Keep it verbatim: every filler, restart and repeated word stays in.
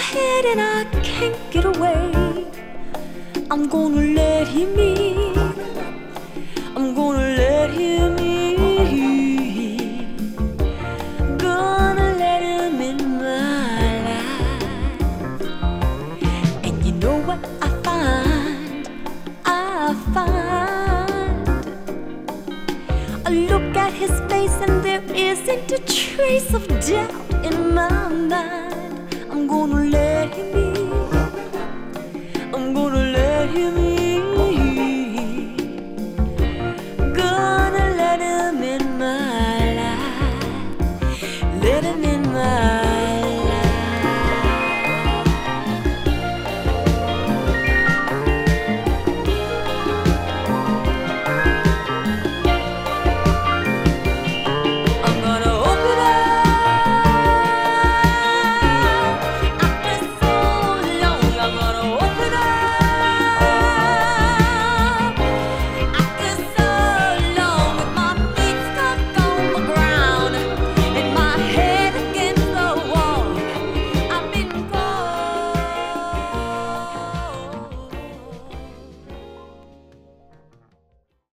head and I can't get away. I'm gonna let him in. I'm gonna let him in. Gonna let him in my life. And you know what I find? I find I look at his face and there isn't a trace of doubt in my mind. I'm gonna let him in.